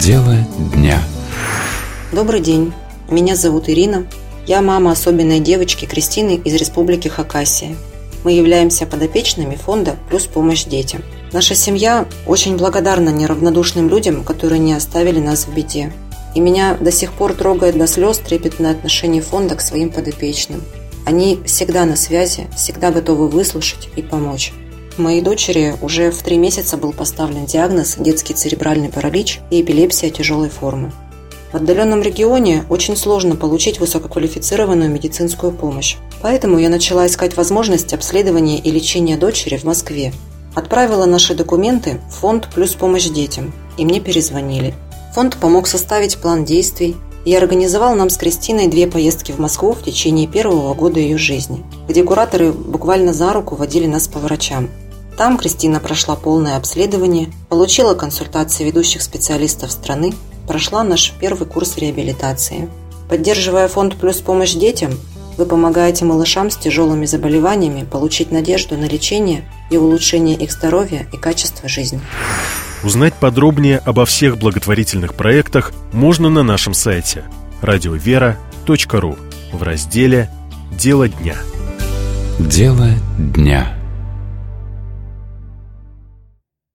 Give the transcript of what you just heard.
Дело дня. Добрый день, меня зовут Ирина. Я мама особенной девочки Кристины из Республики Хакасия. Мы являемся подопечными фонда «Плюс помощь детям». Наша семья очень благодарна неравнодушным людям, которые не оставили нас в беде. И меня до сих пор трогает до слез трепетное отношение фонда к своим подопечным. Они всегда на связи, всегда готовы выслушать и помочь. Моей дочери уже в 3 месяца был поставлен диагноз детский церебральный паралич и эпилепсия тяжелой формы. В отдаленном регионе очень сложно получить высококвалифицированную медицинскую помощь. Поэтому я начала искать возможность обследования и лечения дочери в Москве. Отправила наши документы в фонд «Плюс помощь детям», и мне перезвонили. Фонд помог составить план действий и организовал нам с Кристиной 2 поездки в Москву в течение первого года ее жизни, где кураторы буквально за руку водили нас по врачам. Там Кристина прошла полное обследование, получила консультации ведущих специалистов страны, прошла наш первый курс реабилитации. Поддерживая фонд «Плюс помощь детям», вы помогаете малышам с тяжелыми заболеваниями получить надежду на лечение и улучшение их здоровья и качества жизни. Узнать подробнее обо всех благотворительных проектах можно на нашем сайте radiovera.ru в разделе «Дело дня». Дело дня.